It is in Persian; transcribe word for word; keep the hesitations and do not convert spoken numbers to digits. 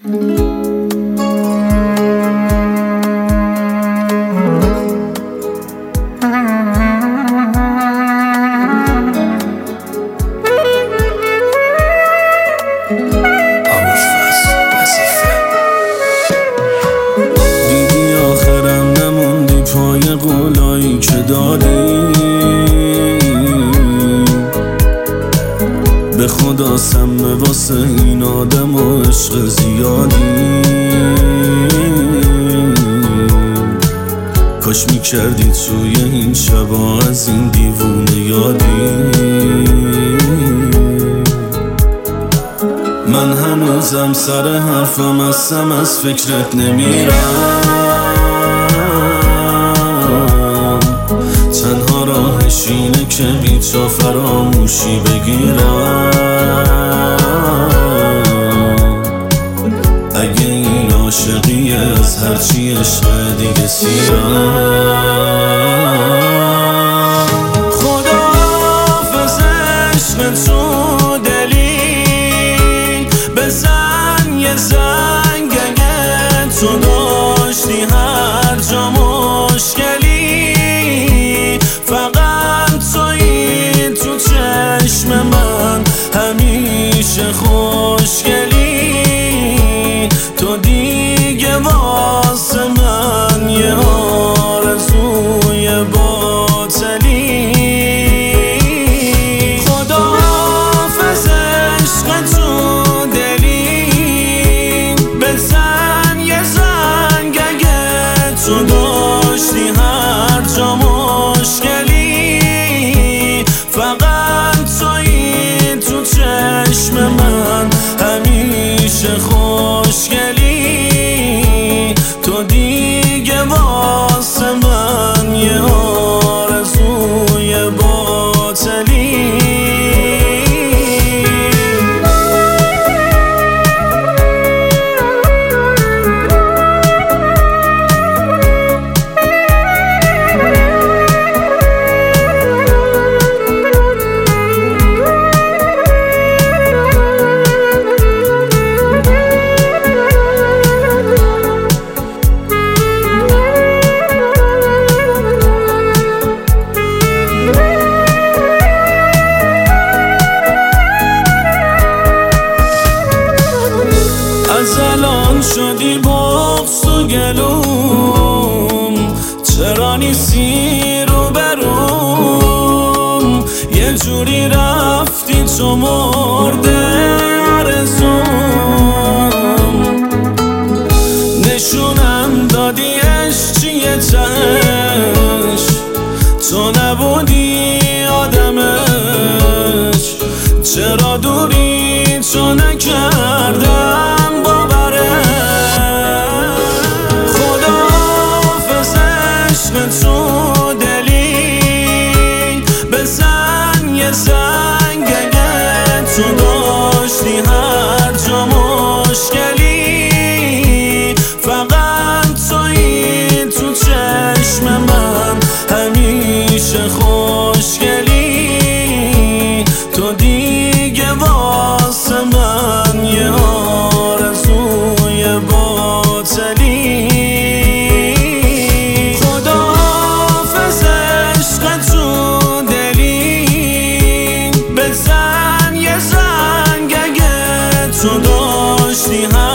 دیدی آخرم نموندی پای قولایی که دادی، به خدا سمه واسه این آدم و عشق زیادی. کاش میکردی توی این شبا از این دیوونه یادی. من هنوزم سر حرفم هستم، از فکرت نمیرم. تنها راهش اینه که بی تو فراموشی بگیرم. اگه این عاشقی از هرچی عشق دیگه سیرم. خدا حافظ عشق تو دلی، بزن یه زنگ اگه تو داشتی هر جا مشکلی. فقط تویی تو چشم من همیشه خوشگلی. تو دیگه واسه من یه آرزوی باطلی. خدا حافظ عشق تو دلی، بزن یه زنگ اگه تو داشتی هر جا مشکلی. فقط تویی تو چشم من همیشه خوشگلی. تو دیگه واسه من یه آرزوی باطلی. از الان شدی بغض و گلوم، چرا نیستی رو بروم. یه جوری رفتی تو مرده آرزوم. نشونم دادی عشق چیه تهش، تو نبودی آدمش. چرا دوری تو نکردم تو دلی، بزن یه زنگ اگه تو داشتی هر جا مشکلی. فقط تویی تو چشم من همیشه خوشگلی. تو دیگه واسه من یه آرزوی باطلی. تو داشتی